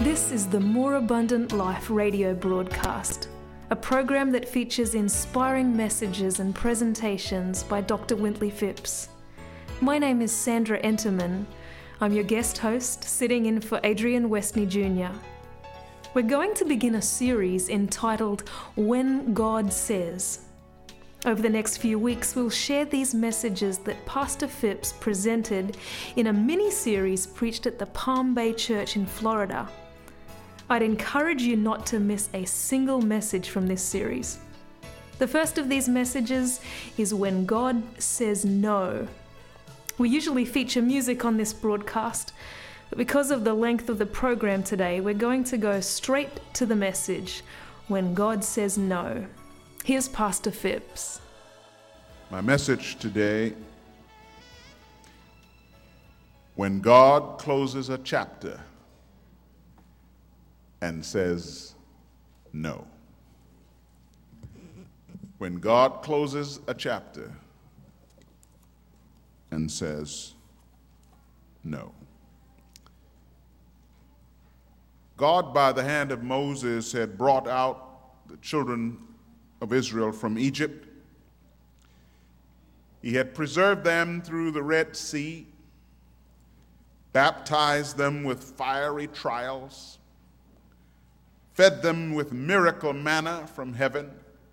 This is the More Abundant Life radio broadcast, a program that features inspiring messages and presentations by Dr. Wintley Phipps. My name is Sandra Enterman. I'm your guest host, sitting in for Adrian Westney Jr. We're going to begin a series entitled When God Says. Over the next few weeks, we'll share these messages that Pastor Phipps presented in a mini-series preached at the Palm Bay Church in Florida. I'd encourage you not to miss a single message from this series. The first of these messages is When God Says No. We usually feature music on this broadcast, but because of the length of the program today, we're going to go straight to the message, When God Says No. Here's Pastor Phipps. My message today, when God closes a chapter and says no. When God closes a chapter and says no. God, by the hand of Moses, had brought out the children of Israel from Egypt. He had preserved them through the Red Sea, baptized them with fiery trials, fed them with miracle manna from heaven.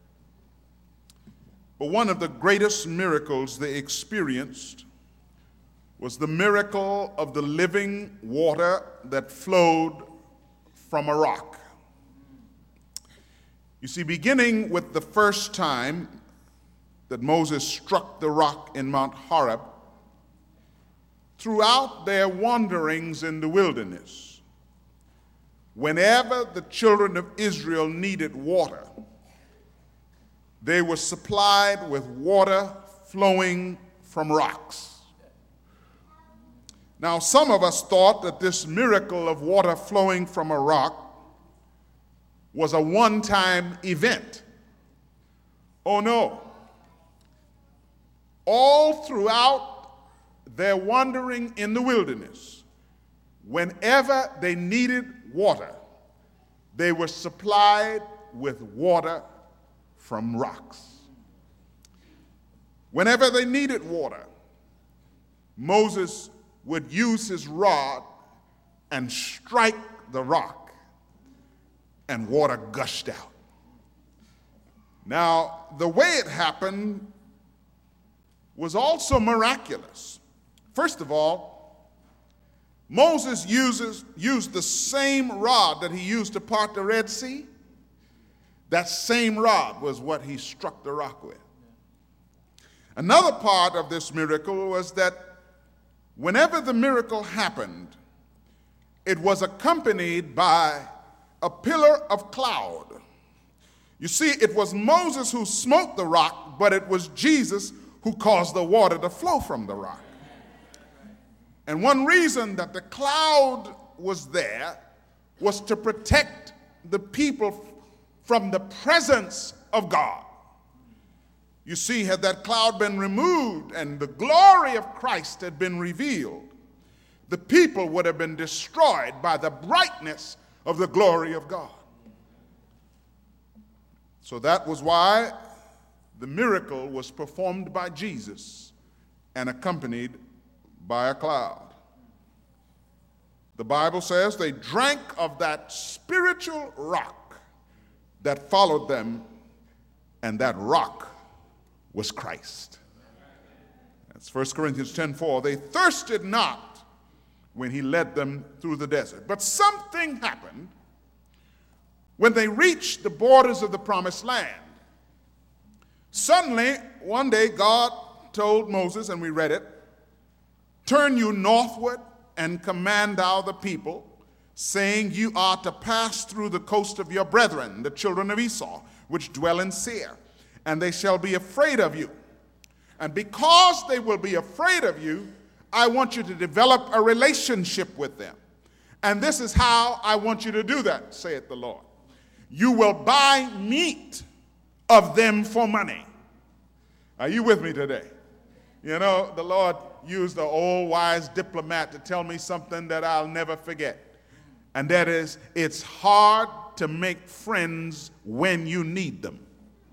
But one of the greatest miracles they experienced was the miracle of the living water that flowed from a rock. You see, beginning with the first time that Moses struck the rock in Mount Horeb, throughout their wanderings in the wilderness, whenever the children of Israel needed water, they were supplied with water flowing from rocks. Now, some of us thought that this miracle of water flowing from a rock was a one-time event. Oh no. All throughout their wandering in the wilderness, whenever they needed water, they were supplied with water from rocks. Whenever they needed water, Moses would use his rod and strike the rock, and water gushed out. Now, the way it happened was also miraculous. First of all, Moses used the same rod that he used to part the Red Sea. That same rod was what he struck the rock with. Another part of this miracle was that whenever the miracle happened, it was accompanied by a pillar of cloud. You see, it was Moses who smote the rock, but it was Jesus who caused the water to flow from the rock. And one reason that the cloud was there was to protect the people from the presence of God. You see, had that cloud been removed and the glory of Christ had been revealed, the people would have been destroyed by the brightness of the glory of God. So that was why the miracle was performed by Jesus and accompanied by a cloud. The Bible says they drank of that spiritual rock that followed them, and that rock was Christ. That's 1 Corinthians 10:4. They thirsted not when he led them through the desert. But something happened when they reached the borders of the promised land. Suddenly, one day, God told Moses, and we read it, "Turn you northward and command thou the people, saying, you are to pass through the coast of your brethren, the children of Esau, which dwell in Seir, and they shall be afraid of you. And because they will be afraid of you, I want you to develop a relationship with them. And this is how I want you to do that, saith the Lord. You will buy meat of them for money." Are you with me today? You know, the Lord used the old wise diplomat to tell me something that I'll never forget. And that is, it's hard to make friends when you need them.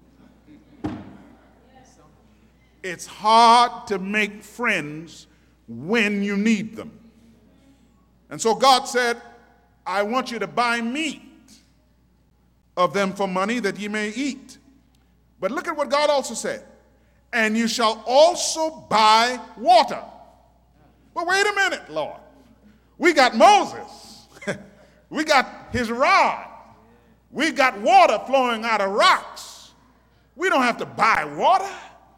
It's hard to make friends when you need them. And so God said, I want you to buy meat of them for money that ye may eat. But look at what God also said. And you shall also buy water. Well, wait a minute, Lord. We got Moses. We got his rod. We got water flowing out of rocks. We don't have to buy water.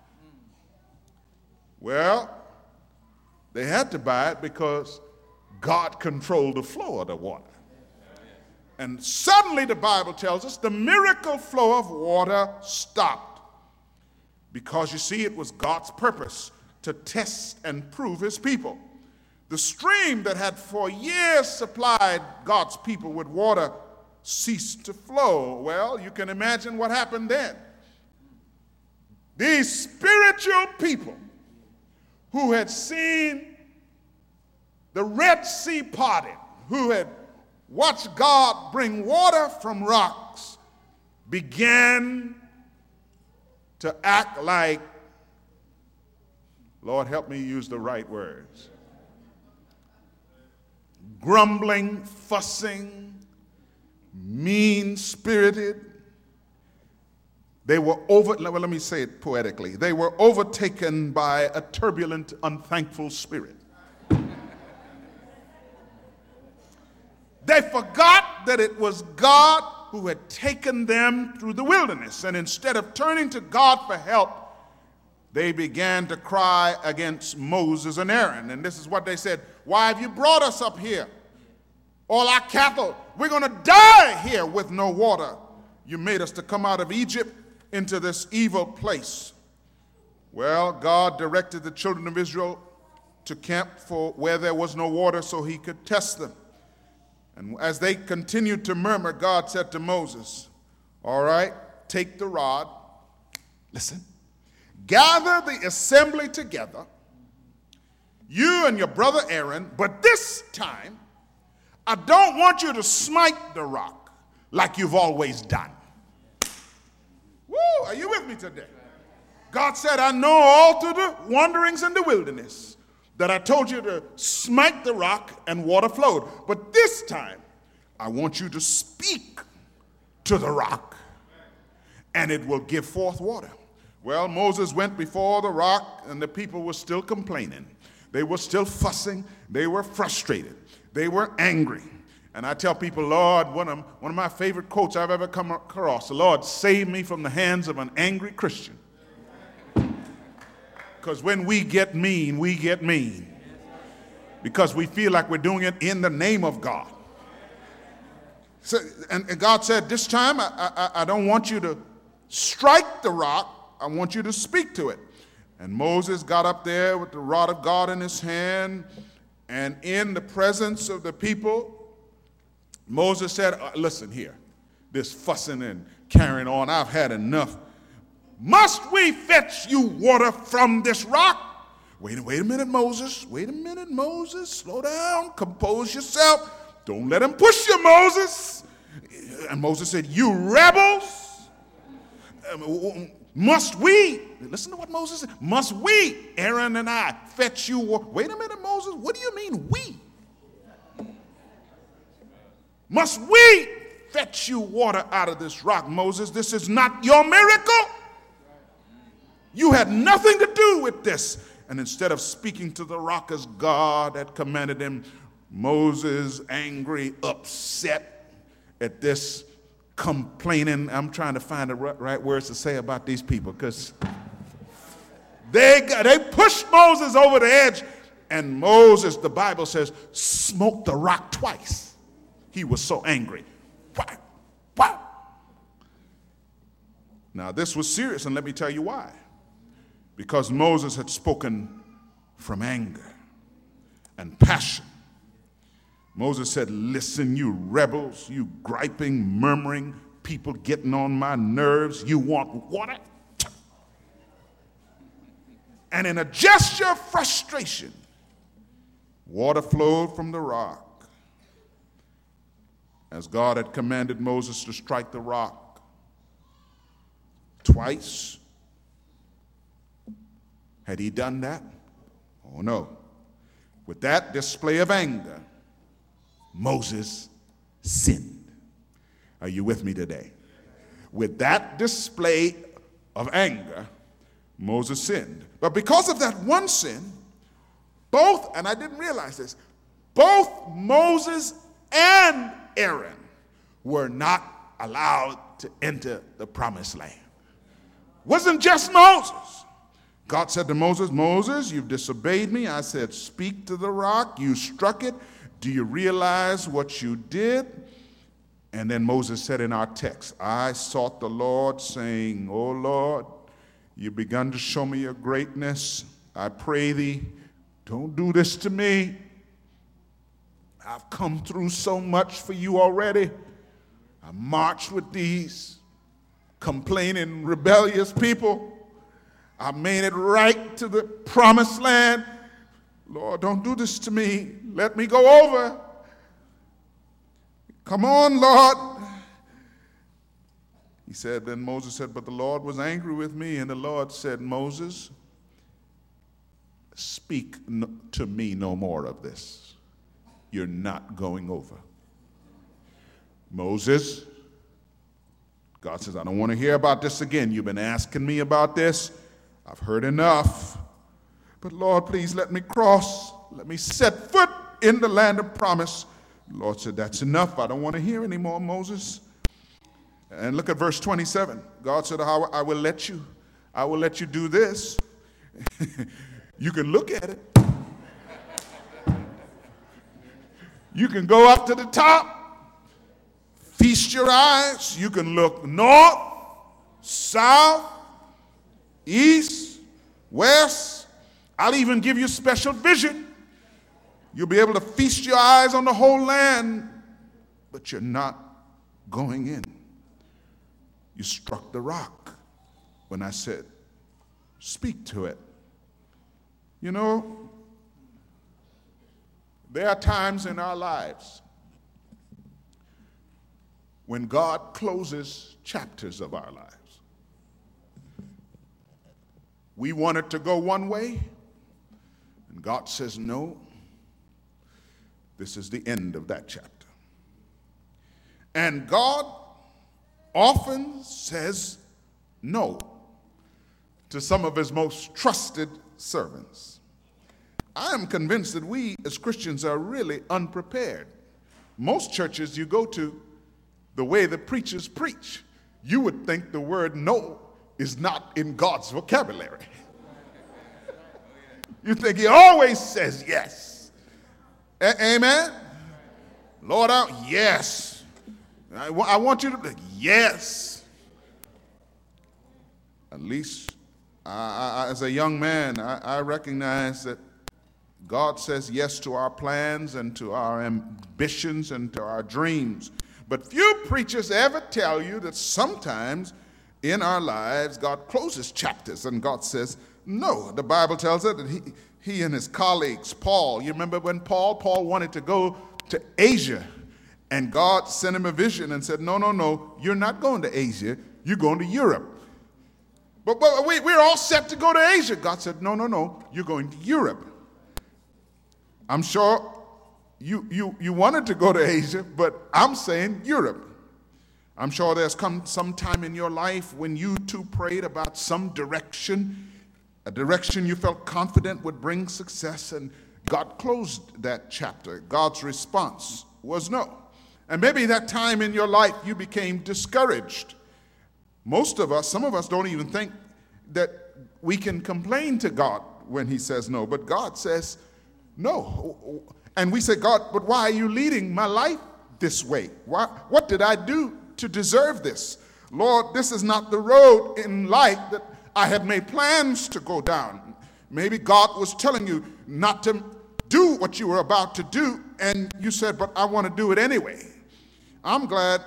Well, they had to buy it because God controlled the flow of the water. And suddenly the Bible tells us the miracle flow of water stopped. Because you see, it was God's purpose to test and prove his people. The stream that had for years supplied God's people with water ceased to flow. Well, you can imagine what happened then. These spiritual people who had seen the Red Sea parted, who had watched God bring water from rocks, began to act like, Lord, help me use the right words, grumbling, fussing, mean-spirited. They were let me say it poetically. They were overtaken by a turbulent, unthankful spirit. They forgot that it was God who had taken them through the wilderness. And instead of turning to God for help, they began to cry against Moses and Aaron. And this is what they said: why have you brought us up here? All our cattle, we're going to die here with no water. You made us to come out of Egypt into this evil place. Well, God directed the children of Israel to camp for where there was no water so he could test them. And as they continued to murmur, God said to Moses, all right, take the rod, listen, gather the assembly together, you and your brother Aaron, but this time, I don't want you to smite the rock like you've always done. Woo, are you with me today? God said, I know all through the wanderings in the wilderness that I told you to smite the rock and water flowed. But this time, I want you to speak to the rock and it will give forth water. Well, Moses went before the rock and the people were still complaining. They were still fussing. They were frustrated. They were angry. And I tell people, Lord, one of my favorite quotes I've ever come across, the Lord, save me from the hands of an angry Christian. Because when we get mean, we get mean. Because we feel like we're doing it in the name of God. So, and God said, this time I don't want you to strike the rock. I want you to speak to it. And Moses got up there with the rod of God in his hand. And in the presence of the people, Moses said, listen here, this fussing and carrying on, I've had enough. Must we fetch you water from this rock? Wait a minute, Moses. Wait a minute, Moses. Slow down. Compose yourself. Don't let him push you, Moses. And Moses said, you rebels. Must we, listen to what Moses said. Must we, Aaron and I, fetch you water? Wait a minute, Moses. What do you mean we? Must we fetch you water out of this rock, Moses? This is not your miracle. You had nothing to do with this. And instead of speaking to the rock as God had commanded him, Moses, angry, upset at this, complaining. I'm trying to find the right words to say about these people because they pushed Moses over the edge. And Moses, the Bible says, smote the rock twice. He was so angry. Why? Why? Now, this was serious, and let me tell you why. Because Moses had spoken from anger and passion. Moses said, listen, you rebels, you griping, murmuring people getting on my nerves, you want water? And in a gesture of frustration, water flowed from the rock. as God had commanded Moses to strike the rock twice. Had he done that? Oh no. With that display of anger, Moses sinned. Are you with me today? With that display of anger, Moses sinned. But because of that one sin, both, and I didn't realize this, both Moses and Aaron were not allowed to enter the promised land. Wasn't just Moses. God said to Moses, Moses, you've disobeyed me. I said, speak to the rock. You struck it. Do you realize what you did? And then Moses said in our text, I sought the Lord, saying, O Lord, you've begun to show me your greatness. I pray thee, don't do this to me. I've come through so much for you already. I marched with these complaining, rebellious people. I made it right to the promised land. Lord, don't do this to me. Let me go over. Come on, Lord. He said, then Moses said, but the Lord was angry with me. And the Lord said, Moses, speak to me no more of this. You're not going over. Moses, God says, I don't want to hear about this again. You've been asking me about this. I've heard enough. But Lord, please let me cross. Let me set foot in the land of promise. The Lord said, that's enough. I don't want to hear anymore, Moses. And look at verse 27. God said, I will let you do this. You can look at it. You can go up to the top, feast your eyes. You can look north, south, east, west. I'll even give you special vision. You'll be able to feast your eyes on the whole land, but you're not going in. You struck the rock when I said, speak to it. You know, there are times in our lives when God closes chapters of our lives. We wanted to go one way, and God says, no, this is the end of that chapter. And God often says no to some of his most trusted servants. I am convinced that we as Christians are really unprepared. Most churches you go to, the way the preachers preach, you would think the word no is not in God's vocabulary. You think he always says yes. Amen? Lord, yes. I want you to, yes. At least as a young man, I recognize that God says yes to our plans and to our ambitions and to our dreams. But few preachers ever tell you that sometimes in our lives God closes chapters and God says no. The Bible tells us that he and his colleagues, Paul, you remember when Paul wanted to go to Asia, and God sent him a vision and said, no, you're not going to Asia, you're going to Europe. But we're all set to go to Asia. God said, no, you're going to Europe. I'm sure you wanted to go to Asia, but I'm saying Europe. I'm sure there's come some time in your life when you too prayed about some direction, a direction you felt confident would bring success, and God closed that chapter. God's response was no. And maybe that time in your life you became discouraged. Most of us, some of us don't even think that we can complain to God when he says no, but God says no. And we say, God, but why are you leading my life this way? What did I do to deserve this? Lord, this is not the road in life that I had made plans to go down. Maybe God was telling you not to do what you were about to do, and you said, but I want to do it anyway. I'm glad,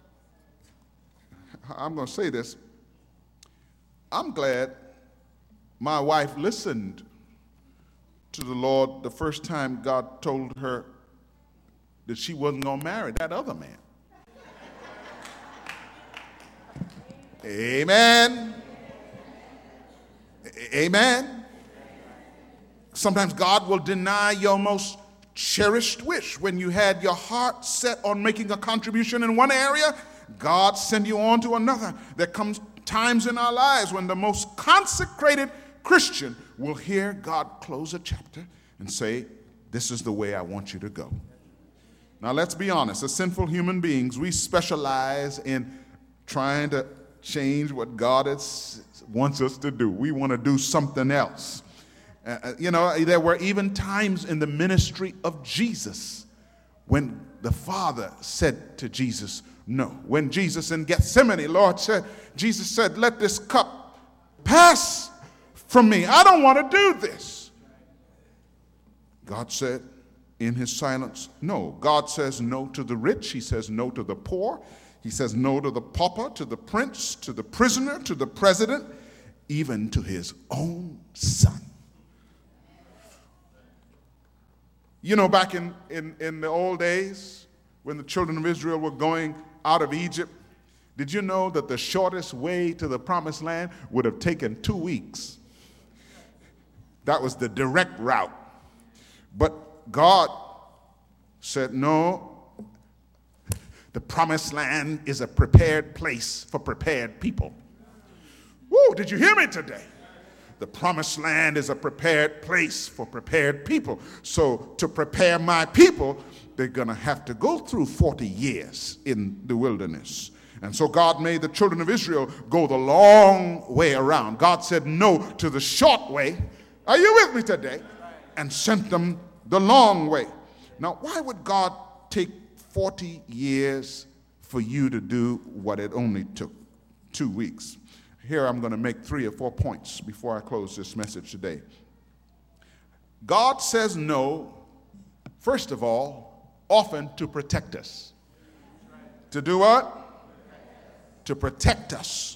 I'm going to say this, I'm glad my wife listened to the Lord the first time God told her that she wasn't going to marry that other man. Amen. Amen. Sometimes God will deny your most cherished wish. When you had your heart set on making a contribution in one area, God send you on to another. There comes times in our lives when the most consecrated Christian will hear God close a chapter and say, this is the way I want you to go. Now let's be honest, as sinful human beings, we specialize in trying to change what God wants us to do. We want to do something else. There were even times in the ministry of Jesus when the Father said to Jesus, no. When Jesus in Gethsemane, Jesus said, let this cup pass from me. I don't want to do this. God said in his silence, no. God says no to the rich. He says no to the poor. He says no to the pauper, to the prince, to the prisoner, to the president, even to his own son. You know, back in the old days, when the children of Israel were going out of Egypt, did you know that the shortest way to the promised land would have taken 2 weeks? That was the direct route. But God said, no, the promised land is a prepared place for prepared people. Woo, did you hear me today? The promised land is a prepared place for prepared people. So to prepare my people, they're going to have to go through 40 years in the wilderness. And so God made the children of Israel go the long way around. God said no to the short way. Are you with me today? And sent them the long way. Now, why would God take 40 years for you to do what it only took 2 weeks? Here I'm going to make 3 or 4 points before I close this message today. God says no, first of all, often to protect us. To do what? To protect us.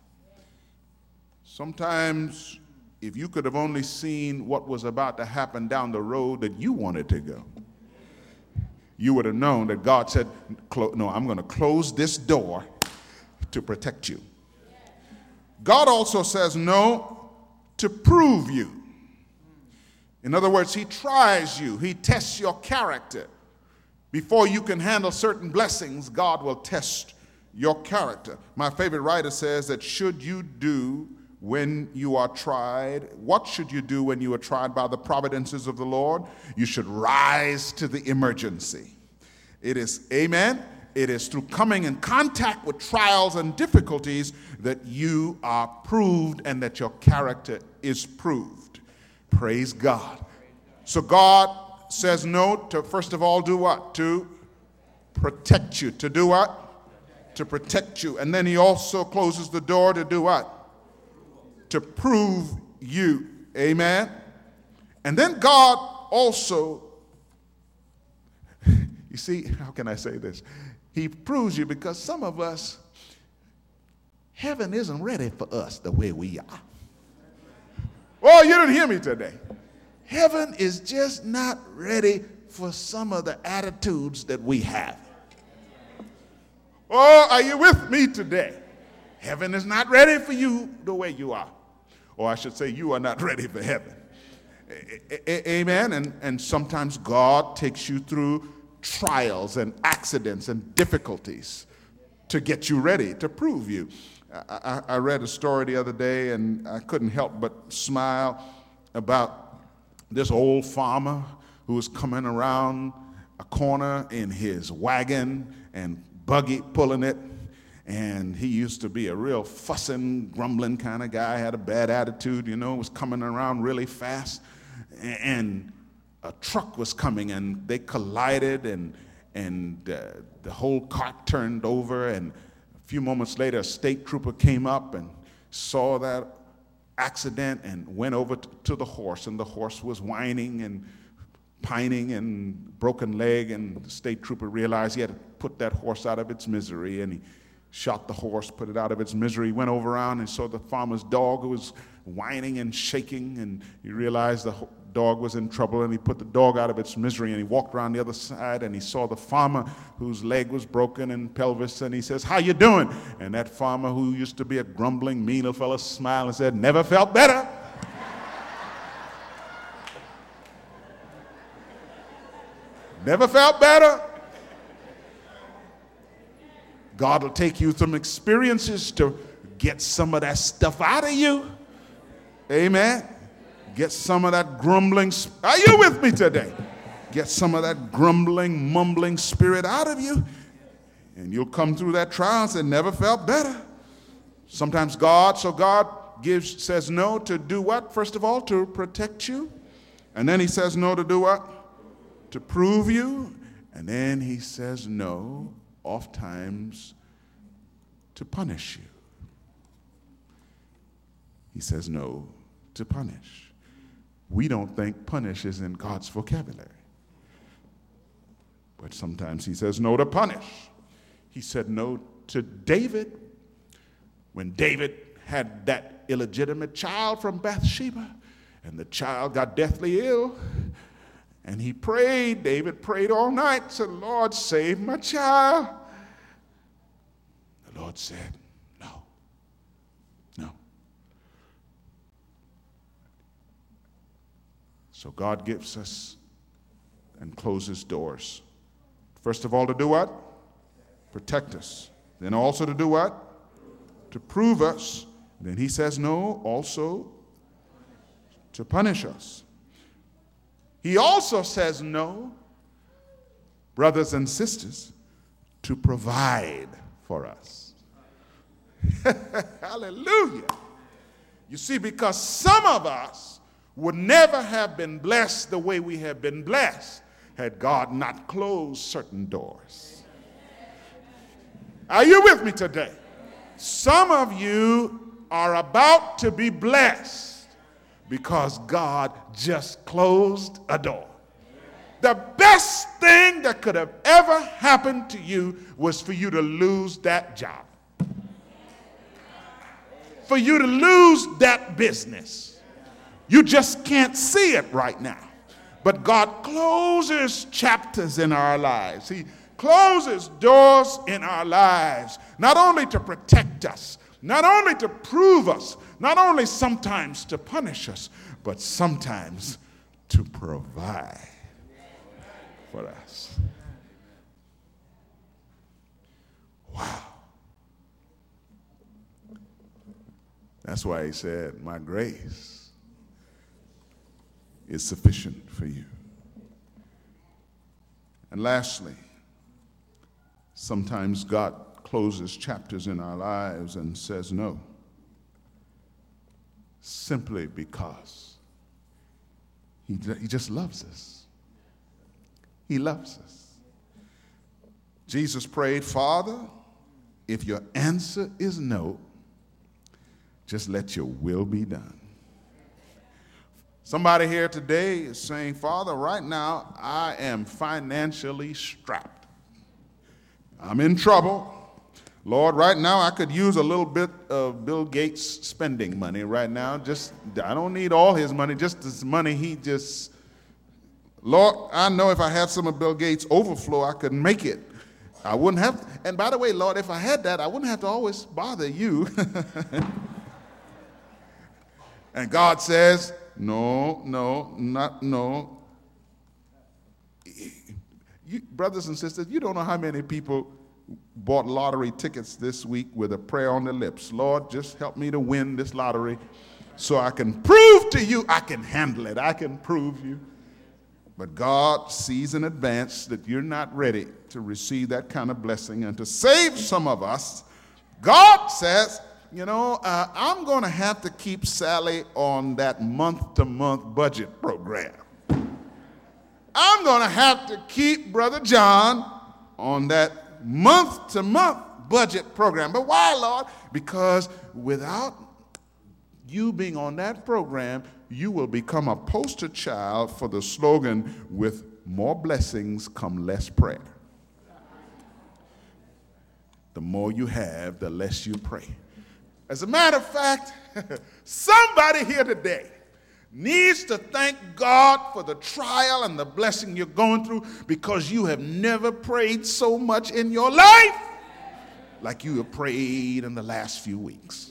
Sometimes, if you could have only seen what was about to happen down the road that you wanted to go, you would have known that God said, no, I'm going to close this door to protect you. God also says no to prove you. In other words, he tries you. He tests your character. Before you can handle certain blessings, God will test your character. My favorite writer says that should you do when you are tried, what should you do when you are tried by the providences of the Lord? You should rise to the emergency. It is, amen? It is through coming in contact with trials and difficulties that you are proved and that your character is proved. Praise God. So God says no to, first of all, do what? To protect you. To do what? To protect you. And then he also closes the door to do what? To prove you. Amen? And then God also, you see, how can I say this? He proves you because some of us, heaven isn't ready for us the way we are. Oh, you didn't hear me today. Heaven is just not ready for some of the attitudes that we have. Oh, are you with me today? Heaven is not ready for you the way you are. Or I should say, you are not ready for heaven. Amen? And sometimes God takes you through trials and accidents and difficulties to get you ready, to prove you. I read a story the other day, and I couldn't help but smile about this old farmer who was coming around a corner in his wagon and buggy pulling it. And he used to be a real fussing, grumbling kind of guy, had a bad attitude, was coming around really fast. And a truck was coming, and they collided, and the whole cart turned over. And a few moments later, a state trooper came up and saw that accident and went over to the horse. And the horse was whining and pining and broken leg. And the state trooper realized he had to put that horse out of its misery. And he shot the horse, put it out of its misery, went over around and saw the farmer's dog who was whining and shaking, and he realized the dog was in trouble, and he put the dog out of its misery, and he walked around the other side, and he saw the farmer whose leg was broken and pelvis, and he says, "How you doing?" And that farmer, who used to be a grumbling, mean little fellow, smiled and said, "Never felt better." Never felt better. God will take you through experiences to get some of that stuff out of you. Amen. Get some of that grumbling. Are you with me today? Get some of that grumbling, mumbling spirit out of you, and you'll come through that trial and say, "Never felt better." Sometimes God says no to do what? First of all, to protect you. And then he says no to do what? To prove you. And then he says no, oftentimes, to punish you. He says no to punish. We don't think punish is in God's vocabulary. But sometimes he says no to punish. He said no to David when David had that illegitimate child from Bathsheba, and the child got deathly ill. And he prayed, David prayed all night, said, "Lord, save my child." The Lord said, "No, no." So God gives us and closes doors. First of all, to do what? Protect us. Then also to do what? To prove us. Then he says no, also to punish us. He also says no, brothers and sisters, to provide for us. Hallelujah. You see, because some of us would never have been blessed the way we have been blessed had God not closed certain doors. Are you with me today? Some of you are about to be blessed because God just closed a door. The best thing that could have ever happened to you was for you to lose that job, for you to lose that business. You just can't see it right now. But God closes chapters in our lives. He closes doors in our lives, not only to protect us, not only to prove us, not only sometimes to punish us, but sometimes to provide for us. Wow. That's why he said, "My grace is sufficient for you." And lastly, sometimes God closes chapters in our lives and says no, simply because he just loves us. He loves us. Jesus prayed, "Father, if your answer is no, just let your will be done." Somebody here today is saying, "Father, right now I am financially strapped. I'm in trouble. Lord, right now I could use a little bit of Bill Gates spending money right now. I don't need all his money, just this money Lord, I know if I had some of Bill Gates' overflow, I could make it. I wouldn't have, and by the way, Lord, if I had that, I wouldn't have to always bother you." And God says, no. You, brothers and sisters, you don't know how many people bought lottery tickets this week with a prayer on their lips. "Lord, just help me to win this lottery so I can prove to you I can handle it. I can prove you." But God sees in advance that you're not ready to receive that kind of blessing. And to save some of us, God says, I'm going to have to keep Sally on that month-to-month budget program. I'm going to have to keep Brother John on that month-to-month budget program. But why, Lord? Because without you being on that program, you will become a poster child for the slogan, "With more blessings come less prayer." The more you have, the less you pray. As a matter of fact, somebody here today needs to thank God for the trial and the blessing you're going through, because you have never prayed so much in your life like you have prayed in the last few weeks.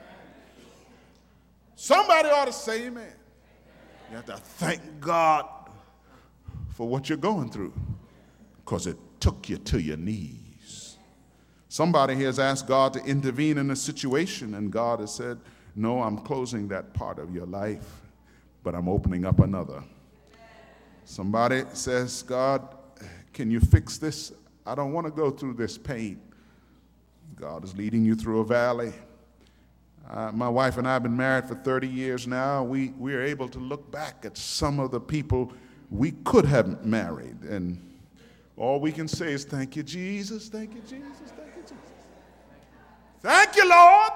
Somebody ought to say amen. You have to thank God for what you're going through, because it took you to your knees. Somebody here has asked God to intervene in a situation, and God has said, no, I'm closing that part of your life, but I'm opening up another. Somebody says, God, can you fix this? I don't want to go through this pain. God is leading you through a valley. My wife and I have been married for 30 years now. We are able to look back at some of the people we could have married, and all we can say is, thank you, Jesus, thank you, Jesus, thank you, Jesus. Thank you, Lord.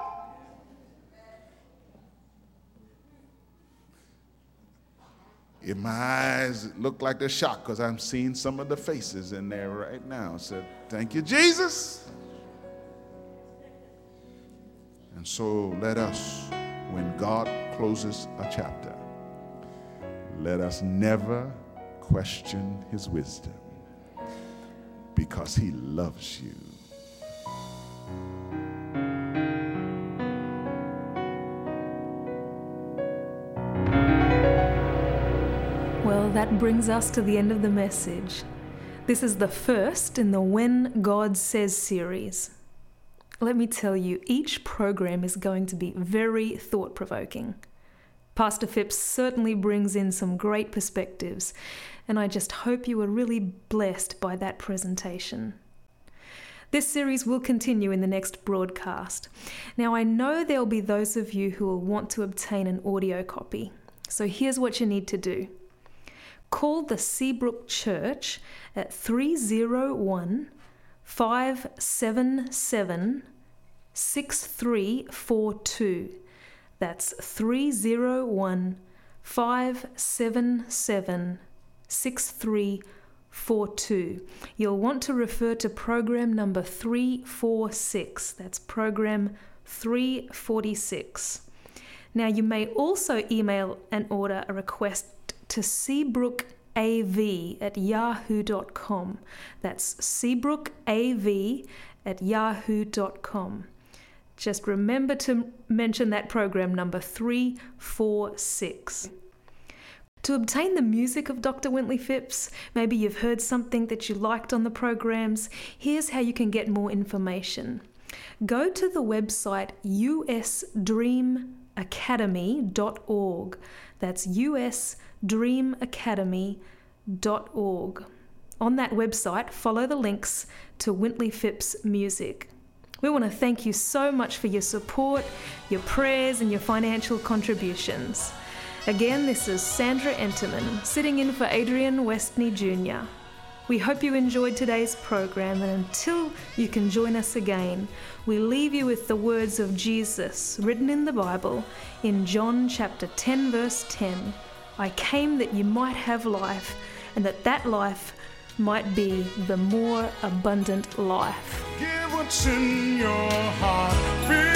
If my eyes look like they're shocked because I'm seeing some of the faces in there right now, said, thank you, Jesus. And so let us, when God closes a chapter, let us never question his wisdom, because he loves you. Well, that brings us to the end of the message. This is the first in the When God Says series. Let me tell you, each program is going to be very thought-provoking. Pastor Phipps certainly brings in some great perspectives, and I just hope you were really blessed by that presentation. This series will continue in the next broadcast. Now, I know there'll be those of you who will want to obtain an audio copy, so here's what you need to do. Call the Seabrook Church at 301-577-6342. That's 301-577-6342. You'll want to refer to program number 346. That's program 346. Now, you may also email and order a request to seabrookav@yahoo.com. That's seabrookav@yahoo.com. Just remember to mention that program number 346. To obtain the music of Dr. Wintley Phipps, maybe you've heard something that you liked on the programs, here's how you can get more information. Go to the website usdreamacademy.org. That's usdreamacademy.org. On that website, follow the links to Wintley Phipps music. We want to thank you so much for your support, your prayers, and your financial contributions. Again, this is Sandra Enterman, sitting in for Adrian Westney Jr. We hope you enjoyed today's program, and until you can join us again, we leave you with the words of Jesus written in the Bible in John chapter 10, verse 10. I came that you might have life, and that life might be the more abundant life. Give what's in your heart.